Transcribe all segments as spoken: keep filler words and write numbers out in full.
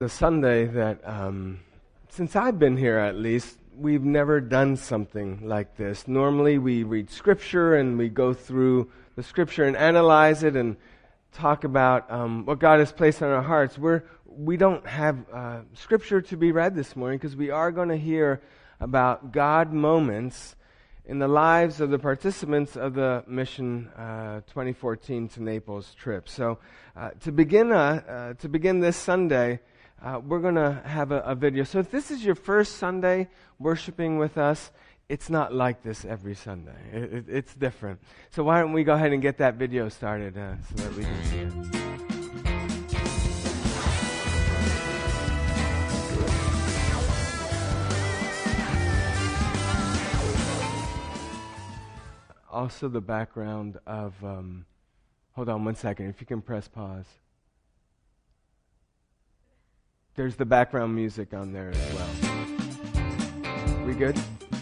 The Sunday that, um, since I've been here at least, we've never done something like this. Normally we read Scripture and we go through the Scripture and analyze it and talk about um, what God has placed on our hearts. We're, we don't have uh, Scripture to be read this morning because we are going to hear about God moments in the lives of the participants of the Mission uh, twenty fourteen to Naples trip. So uh, to begin uh, uh, to begin this Sunday, Uh, we're going to have a, a video. So if this is your first Sunday worshiping with us, it's not like this every Sunday. It, it, it's different. So why don't we go ahead and get that video started uh, so that we can see it. Also the background of, um, hold on one second, if you can press pause. There's the background music on there as well. We good?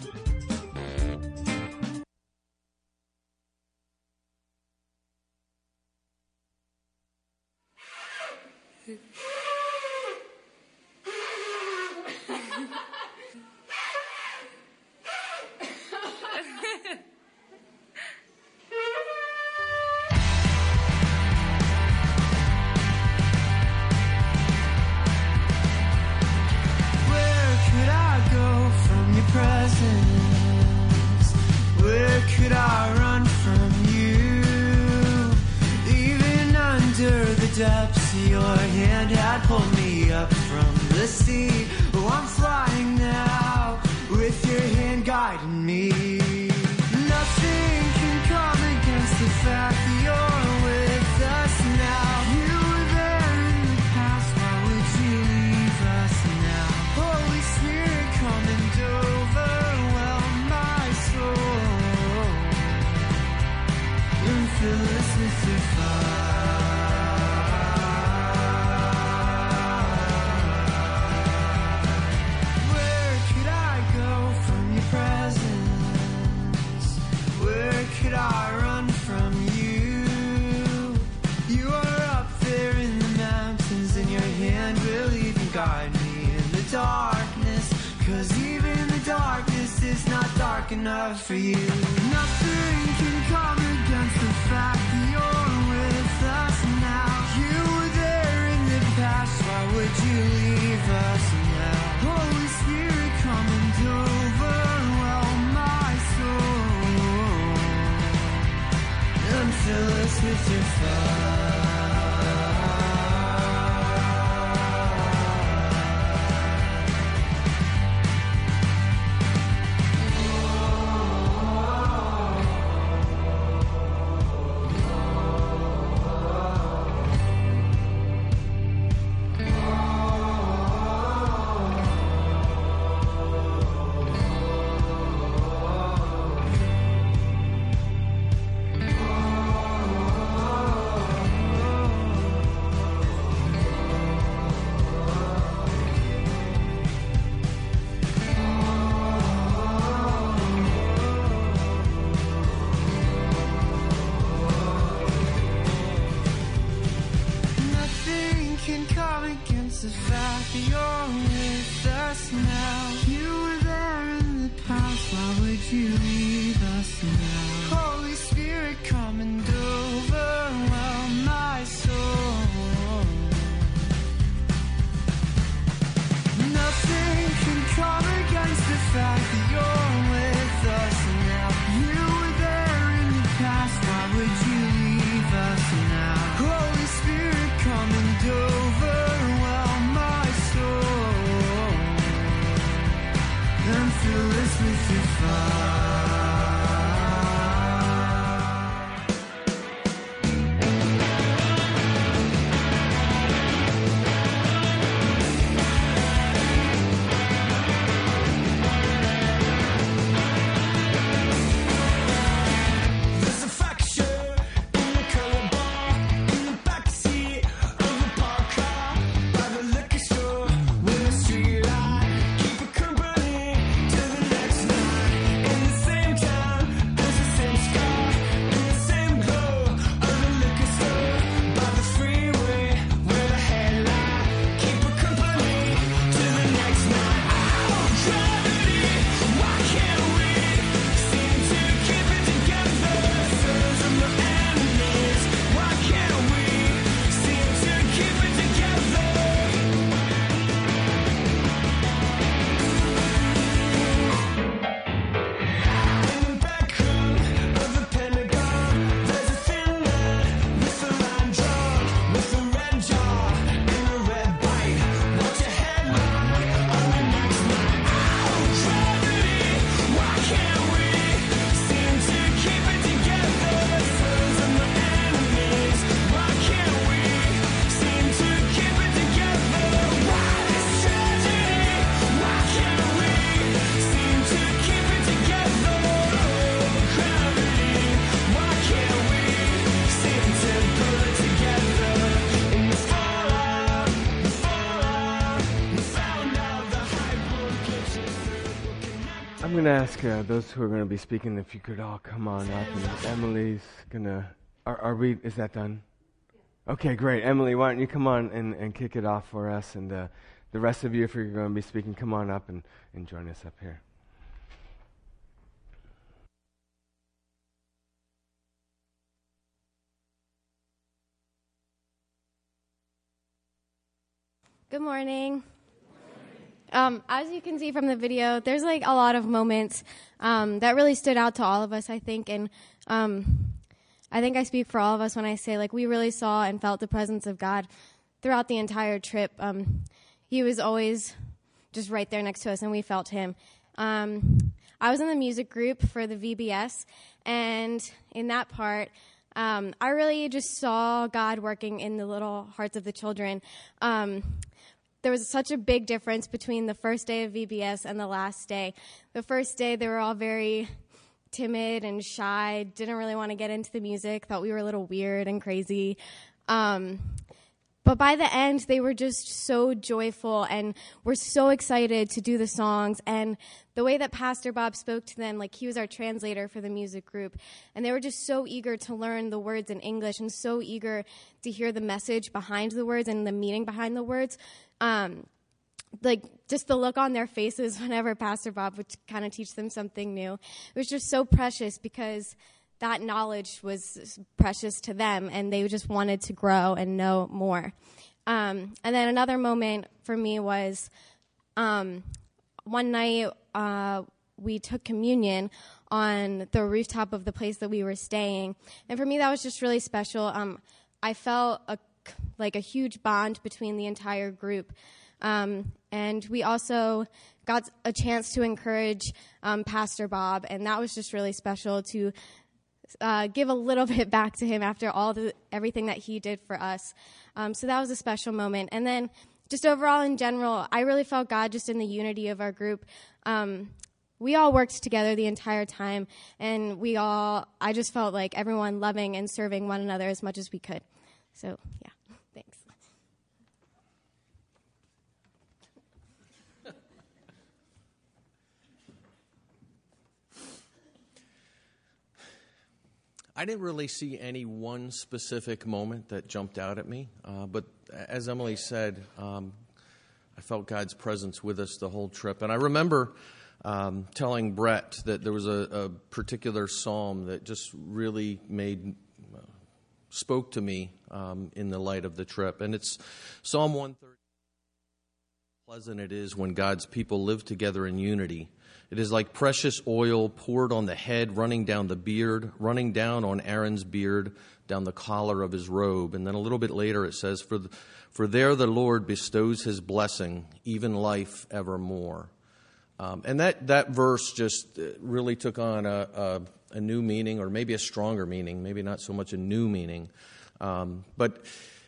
Depths, your hand had pulled me up from the sea. Oh, I'm flying now with your hand guiding me. Nothing can come against the fact that you're with us now. You were there in the past, why would you leave us now? Holy Spirit, come and overwhelm my soul and fill us with your fire. Darkness, cause even the darkness is not dark enough for you. Nothing can come against the fact that you're with us now. You were there in the past, why would you leave us now? Holy Spirit, come and overwhelm my soul and fill us with your fire. The fact that you're with us now. You were there in the past, why would you leave us now? Holy Spirit, come and overwhelm my soul. Nothing can come against the fact that you're with us now. You were there in the past, why would you leave us now? Holy Spirit, come and overwhelm and fill us with your fire. going to ask uh, those who are going to be speaking if you could all come on up. And Emily's going to... Are, are we... Is that done? Okay, great. Emily, why don't you come on and, and kick it off for us? And uh, the rest of you, if you're going to be speaking, come on up and, and join us up here. Good morning. Um, as you can see from the video, there's like a lot of moments um, that really stood out to all of us, I think. And um, I think I speak for all of us when I say, like, we really saw and felt the presence of God throughout the entire trip. Um, he was always just right there next to us, and we felt him. Um, I was in the music group for the V B S, and in that part, um, I really just saw God working in the little hearts of the children. Um, There was such a big difference between the first day of V B S and the last day. The first day, they were all very timid and shy, didn't really want to get into the music, thought we were a little weird and crazy. Um, but by the end, they were just so joyful and were so excited to do the songs. And the way that Pastor Bob spoke to them, like he was our translator for the music group, and they were just so eager to learn the words in English and so eager to hear the message behind the words and the meaning behind the words. Um, like just the look on their faces whenever Pastor Bob would kind of teach them something new. It was just so precious because that knowledge was precious to them, and they just wanted to grow and know more. Um, and then another moment for me was um, one night uh, we took communion on the rooftop of the place that we were staying. And for me, that was just really special. Um, I felt a like a huge bond between the entire group. Um, and we also got a chance to encourage um, Pastor Bob, and that was just really special to uh, give a little bit back to him after all the everything that he did for us. Um, so that was a special moment. And then just overall in general, I really felt God just in the unity of our group. Um, we all worked together the entire time, and we all, I just felt like everyone loving and serving one another as much as we could. So, yeah, thanks. I didn't really see any one specific moment that jumped out at me, uh, but as Emily said, um, I felt God's presence with us the whole trip. And I remember um, telling Brett that there was a, a particular psalm that just really made spoke to me um, in the light of the trip. And it's Psalm one thirty. Pleasant it is when God's people live together in unity. It is like precious oil poured on the head, running down the beard, running down on Aaron's beard, down the collar of his robe. And then a little bit later it says, For, the, for there the Lord bestows his blessing, even life evermore. Um, and that, that verse just really took on a, a a new meaning, or maybe a stronger meaning, maybe not so much a new meaning. Um, but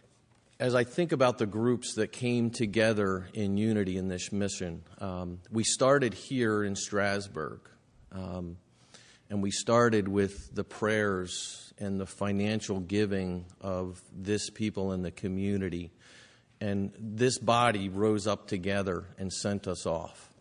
as I think about the groups that came together in unity in this mission, um, we started here in Strasbourg, um, and we started with the prayers and the financial giving of this people in the community. And this body rose up together and sent us off.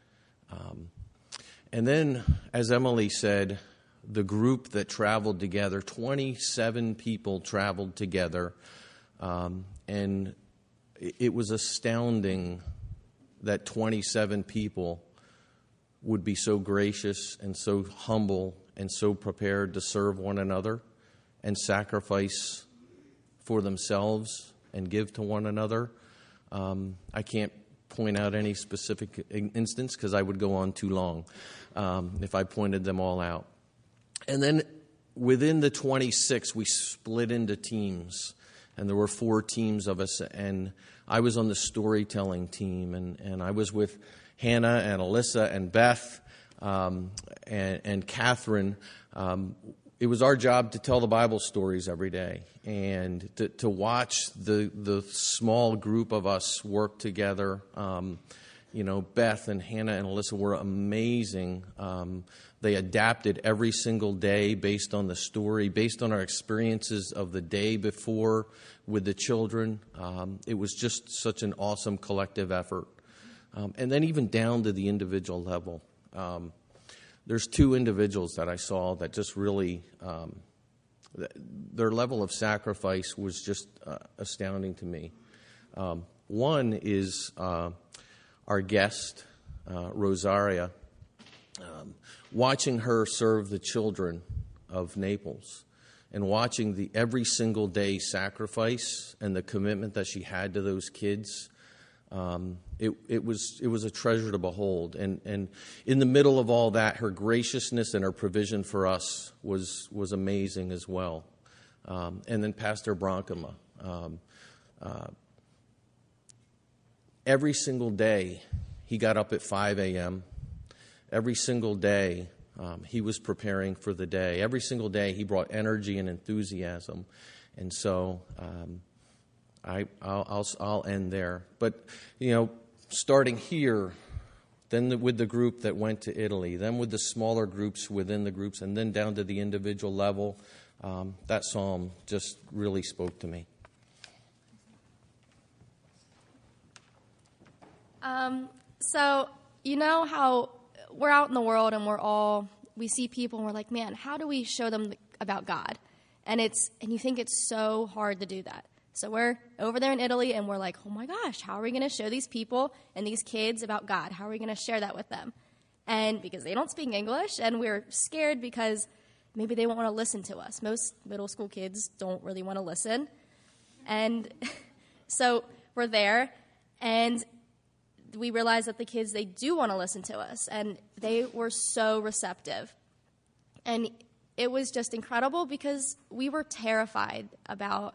Um, and then, as Emily said, the group that traveled together, twenty-seven people traveled together, um, and it was astounding that twenty-seven people would be so gracious and so humble and so prepared to serve one another and sacrifice for themselves and give to one another. Um, I can't point out any specific instance because I would go on too long um, if I pointed them all out. And then within the twenty-six, we split into teams, and there were four teams of us, and I was on the storytelling team, and, and I was with Hannah and Alyssa and Beth um, and, and Catherine. Um, it was our job to tell the Bible stories every day, and to, to watch the the small group of us work together. Um, you know, Beth and Hannah and Alyssa were amazing. Um, They adapted every single day based on the story, based on our experiences of the day before with the children. Um, it was just such an awesome collective effort. Um, and then even down to the individual level. Um, there's two individuals that I saw that just really, um, th- their level of sacrifice was just uh, astounding to me. Um, one is uh, our guest, uh, Rosaria, um, watching her serve the children of Naples and watching the every single day sacrifice and the commitment that she had to those kids. Um, it, it was it was a treasure to behold, and and in the middle of all that, her graciousness and her provision for us was was amazing as well. Um, and then Pastor Bronkema, um, uh, every single day he got up at five a.m. Every single day um, he was preparing for the day. Every single day he brought energy and enthusiasm, and so. Um, I, I'll, I'll, I'll end there. But, you know, starting here, then the, with the group that went to Italy, then with the smaller groups within the groups, and then down to the individual level, um, that psalm just really spoke to me. Um, so, you know how we're out in the world and we're all, we see people and we're like, man, how do we show them about God? And it's, and you think it's so hard to do that. So we're over there in Italy, and we're like, oh, my gosh, how are we going to show these people and these kids about God? How are we going to share that with them? And because they don't speak English, and we're scared because maybe they won't want to listen to us. Most middle school kids don't really want to listen. And so we're there, and we realize that the kids, they do want to listen to us, and they were so receptive. And it was just incredible because we were terrified about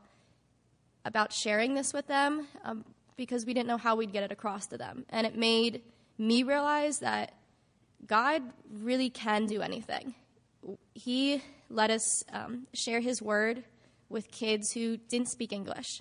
about sharing this with them um, because we didn't know how we'd get it across to them. And it made me realize that God really can do anything. He let us um, share his word with kids who didn't speak English,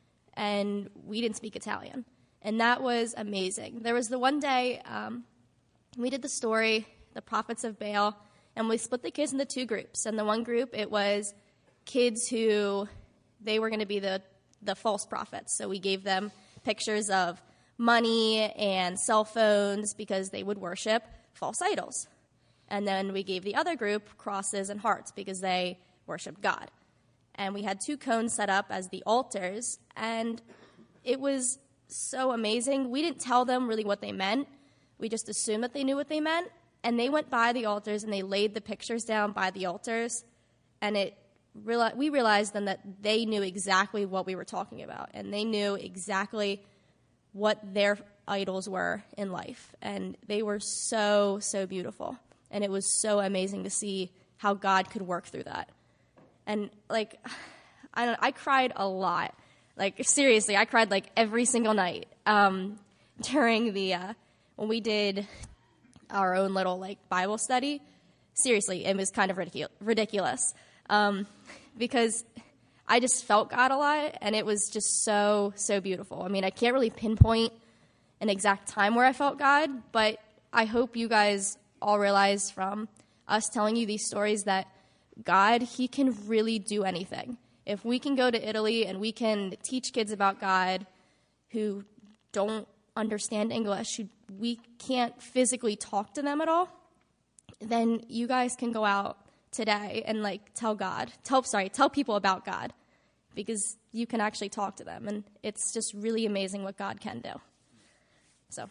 and we didn't speak Italian. And that was amazing. There was the one day um, we did the story, The Prophets of Baal, and we split the kids into two groups. And the one group, it was kids who, they were going to be the the false prophets. So we gave them pictures of money and cell phones because they would worship false idols. And then we gave the other group crosses and hearts because they worshiped God. And we had two cones set up as the altars, and it was so amazing. We didn't tell them really what they meant. We just assumed that they knew what they meant. And they went by the altars and they laid the pictures down by the altars, and it we realized then that they knew exactly what we were talking about, and they knew exactly what their idols were in life. And they were so, so beautiful. And it was so amazing to see how God could work through that. And, like, I don't, I cried a lot. Like, seriously, I cried, like, every single night um, during the, uh, when we did our own little, like, Bible study. Seriously, it was kind of ridicul- ridiculous. Um, because I just felt God a lot, and it was just so, so beautiful. I mean, I can't really pinpoint an exact time where I felt God, but I hope you guys all realize from us telling you these stories that God, he can really do anything. If we can go to Italy and we can teach kids about God who don't understand English, who we can't physically talk to them at all, then you guys can go out today and like tell God, tell sorry, tell people about God, because you can actually talk to them, and it's just really amazing what God can do. So,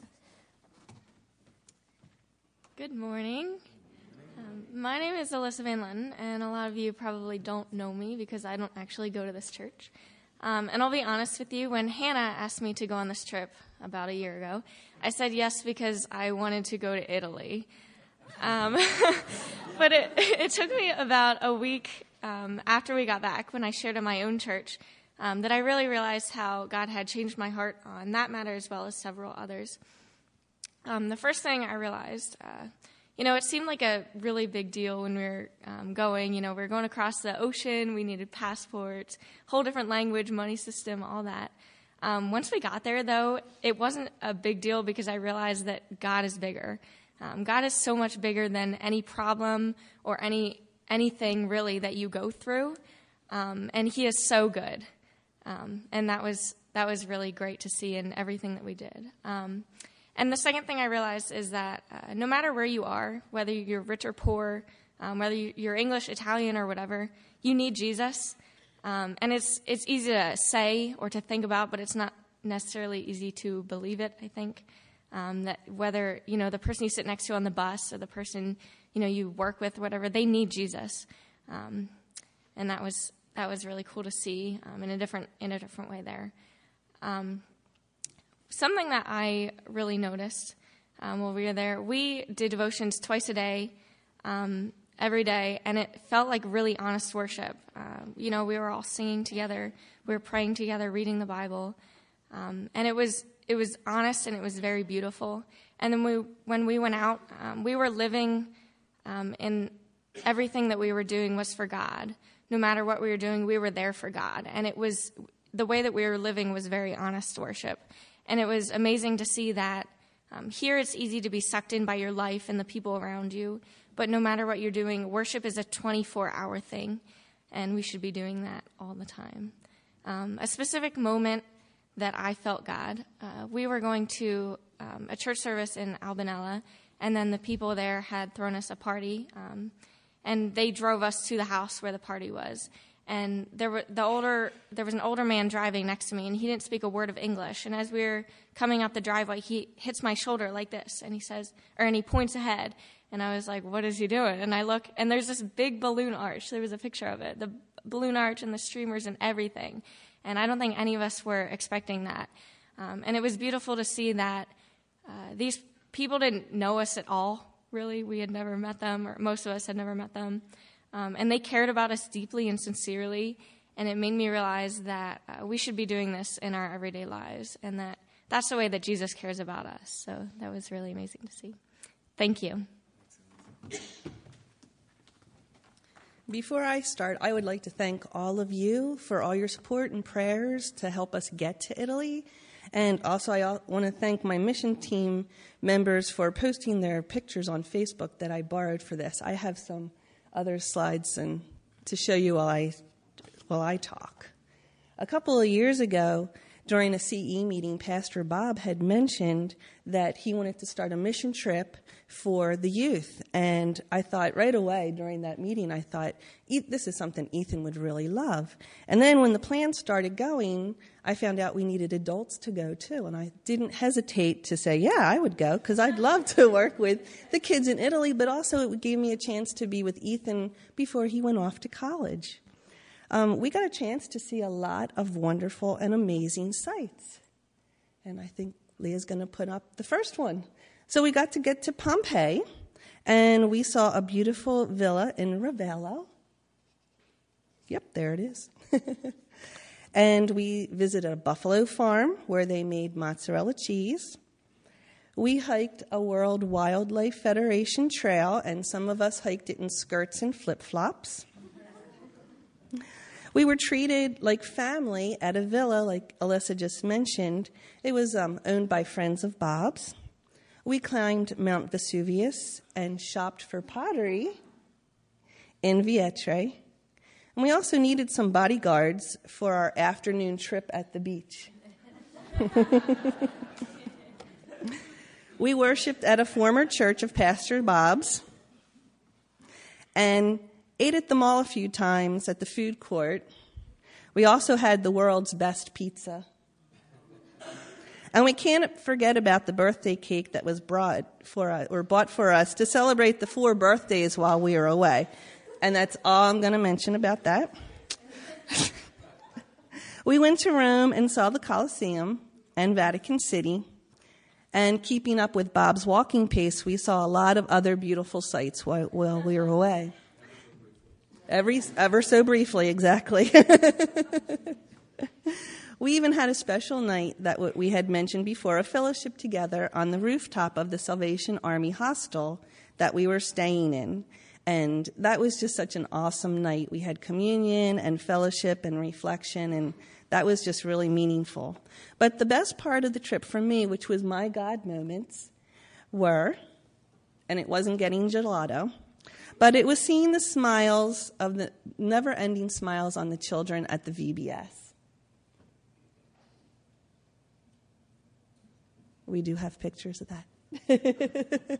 good morning. Um, my name is Alyssa Van Letten, and a lot of you probably don't know me because I don't actually go to this church. Um, and I'll be honest with you, when Hannah asked me to go on this trip about a year ago, I said yes because I wanted to go to Italy. Um, but it, it took me about a week um, after we got back, when I shared in my own church, um, that I really realized how God had changed my heart on that matter as well as several others. Um, the first thing I realized, uh, you know, it seemed like a really big deal when we were um, going. You know, we were going across the ocean. We needed passports, whole different language, money system, all that. Um, once we got there, though, it wasn't a big deal because I realized that God is bigger. Um, God is so much bigger than any problem or any anything really that you go through, um, and He is so good. Um, and that was that was really great to see in everything that we did. Um, and the second thing I realized is that uh, no matter where you are, whether you're rich or poor, um, whether you're English, Italian, or whatever, you need Jesus. Um, and it's it's easy to say or to think about, but it's not necessarily easy to believe it, I think. Um, that whether, you know, the person you sit next to on the bus or the person, you know, you work with, whatever, they need Jesus. Um, and that was that was really cool to see um, in a different in a different way there. Um, something that I really noticed um, while we were there, we did devotions twice a day, um, every day, and it felt like really honest worship. Uh, you know, we were all singing together, we were praying together, reading the Bible, um, and it was it was honest and it was very beautiful. And then we, when we went out, um, we were living um, in everything that we were doing was for God. No matter what we were doing, we were there for God, and it was the way that we were living was very honest worship. And it was amazing to see that um, here it's easy to be sucked in by your life and the people around you, but no matter what you're doing, worship is a twenty-four hour thing, and we should be doing that all the time. Um, a specific moment that I felt God, uh, we were going to um, a church service in Albanella, and then the people there had thrown us a party, um, and they drove us to the house where the party was. And there were the older there was an older man driving next to me, and he didn't speak a word of English. And as we were coming out the driveway, he hits my shoulder like this, and he says, or and he points ahead. And I was like, "What is he doing?" And I look, and there's this big balloon arch. There was a picture of it, the balloon arch and the streamers and everything. And I don't think any of us were expecting that. Um, and it was beautiful to see that uh, these people didn't know us at all. Really, we had never met them, or most of us had never met them. Um, and they cared about us deeply and sincerely, and it made me realize that uh, we should be doing this in our everyday lives, and that that's the way that Jesus cares about us. So that was really amazing to see. Thank you. Before I start, I would like to thank all of you for all your support and prayers to help us get to Italy. And also I want to thank my mission team members for posting their pictures on Facebook that I borrowed for this. I have some other slides and to show you while I while I talk. A couple of years ago, during a C E meeting, Pastor Bob had mentioned that he wanted to start a mission trip for the youth. And I thought right away during that meeting, I thought, this is something Ethan would really love. And then when the plan started going, I found out we needed adults to go too. And I didn't hesitate to say, yeah, I would go, because I'd love to work with the kids in Italy, but also it gave me a chance to be with Ethan before he went off to college. Um, we got a chance to see a lot of wonderful and amazing sights. And I think Leah's going to put up the first one. So we got to get to Pompeii, and we saw a beautiful villa in Ravello. Yep, there it is. And we visited a buffalo farm where they made mozzarella cheese. We hiked a World Wildlife Federation trail, and some of us hiked it in skirts and flip-flops. We were treated like family at a villa, like Alyssa just mentioned. It was um, owned by friends of Bob's. We climbed Mount Vesuvius and shopped for pottery in Vietre. And we also needed some bodyguards for our afternoon trip at the beach. We worshiped at a former church of Pastor Bob's and ate at the mall a few times at the food court. We also had the world's best pizza. And we can't forget about the birthday cake that was brought for us, or bought for us to celebrate the four birthdays while we were away. And that's all I'm going to mention about that. We went to Rome and saw the Colosseum and Vatican City. And keeping up with Bob's walking pace, we saw a lot of other beautiful sights while, while we were away. Every, ever so briefly, exactly. We even had a special night that we had mentioned before, a fellowship together on the rooftop of the Salvation Army hostel that we were staying in. And that was just such an awesome night. We had communion and fellowship and reflection, and that was just really meaningful. But the best part of the trip for me, which was my God moments, were, and it wasn't getting gelato, but it was seeing the smiles of the never-ending smiles on the children at the V B S. we do have pictures of that.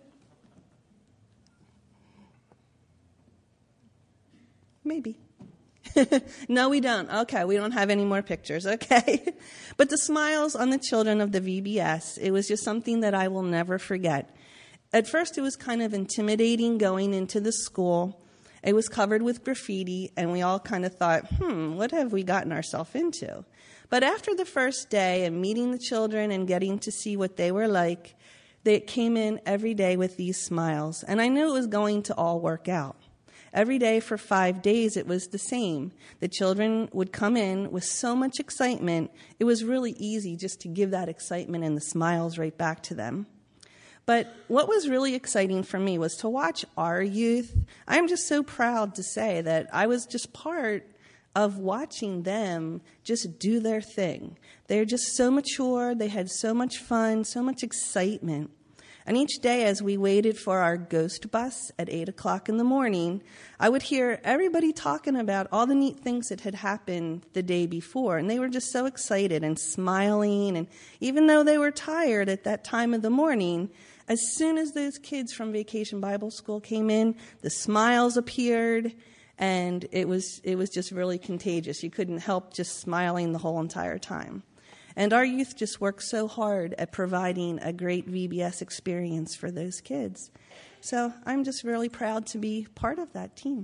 Maybe. No, we don't. Okay, we don't have any more pictures. Okay. But the smiles on the children of the V B S, it was just something that I will never forget. At first, it was kind of intimidating going into the school. It was covered with graffiti, and we all kind of thought, hmm, what have we gotten ourselves into? But after the first day and meeting the children and getting to see what they were like, they came in every day with these smiles, and I knew it was going to all work out. Every day for five days, it was the same. The children would come in with so much excitement, it was really easy just to give that excitement and the smiles right back to them. But what was really exciting for me was to watch our youth. I'm just so proud to say that I was just part of watching them just do their thing. They're just so mature. They had so much fun, so much excitement. And each day as we waited for our ghost bus at eight o'clock in the morning, I would hear everybody talking about all the neat things that had happened the day before. And they were just so excited and smiling. And even though they were tired at that time of the morning, as soon as those kids from Vacation Bible School came in, the smiles appeared, and it was it was just really contagious. You couldn't help just smiling the whole entire time. And our youth just worked so hard at providing a great V B S experience for those kids. So I'm just really proud to be part of that team.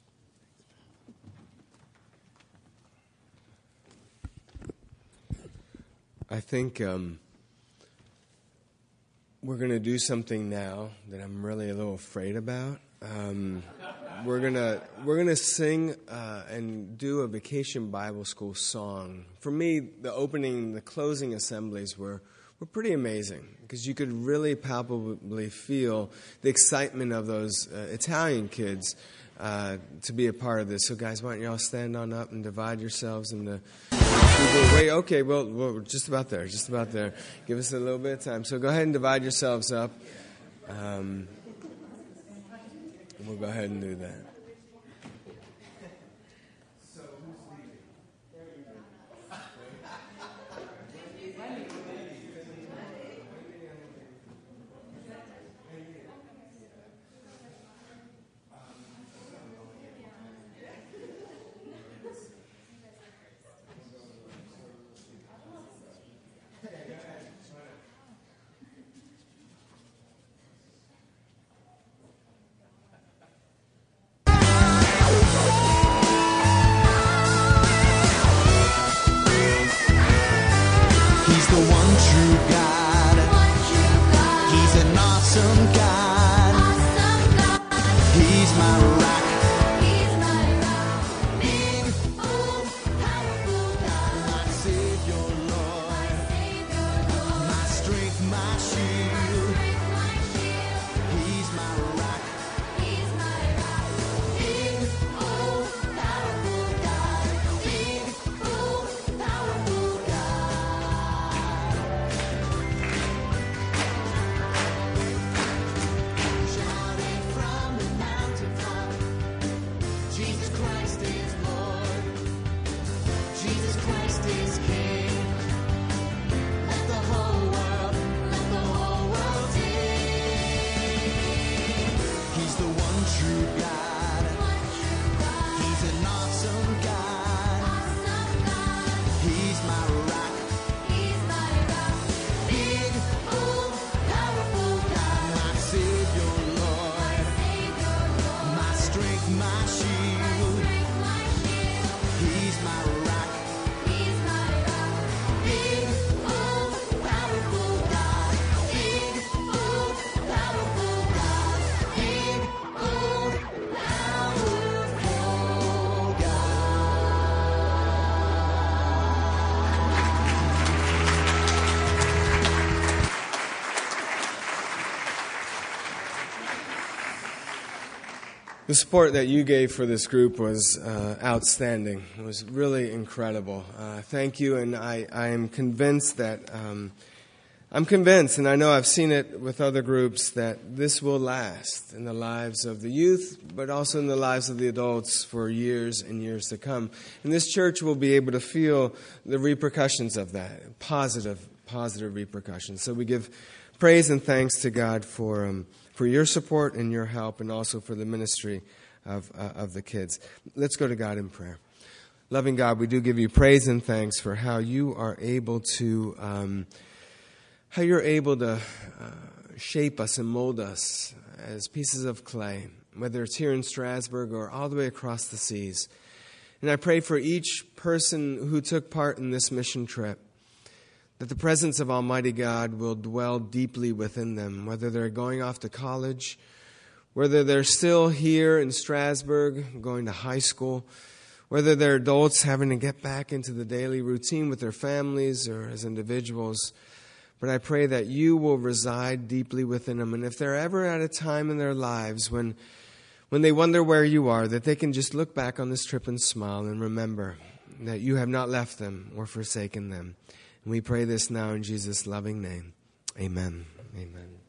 I think um, we're going to do something now that I'm really a little afraid about. Um, we're gonna we're gonna sing uh, and do a Vacation Bible School song. For me, the opening, the closing assemblies were were pretty amazing because you could really palpably feel the excitement of those uh, Italian kids uh, to be a part of this. So, guys, why don't y'all stand on up and divide yourselves into. Wait, okay, well, we're just about there, just about there. Give us a little bit of time. So go ahead and divide yourselves up. Um, we'll go ahead and do that. The support that you gave for this group was uh, outstanding. It was really incredible. Uh, thank you, and I, I am convinced that, um, I'm convinced, and I know I've seen it with other groups, that this will last in the lives of the youth, but also in the lives of the adults for years and years to come. And this church will be able to feel the repercussions of that, positive positive repercussions. So we give praise and thanks to God for um, for your support and your help, and also for the ministry of uh, of the kids. Let's go to God in prayer. Loving God, we do give you praise and thanks for how you are able to um, how you're able to uh, shape us and mold us as pieces of clay, whether it's here in Strasbourg or all the way across the seas. And I pray for each person who took part in this mission trip, that the presence of Almighty God will dwell deeply within them, whether they're going off to college, whether they're still here in Strasbourg, going to high school, whether they're adults having to get back into the daily routine with their families or as individuals. But I pray that you will reside deeply within them. And if they're ever at a time in their lives when when they wonder where you are, that they can just look back on this trip and smile and remember that you have not left them or forsaken them. And we pray this now in Jesus' loving name. Amen. Amen.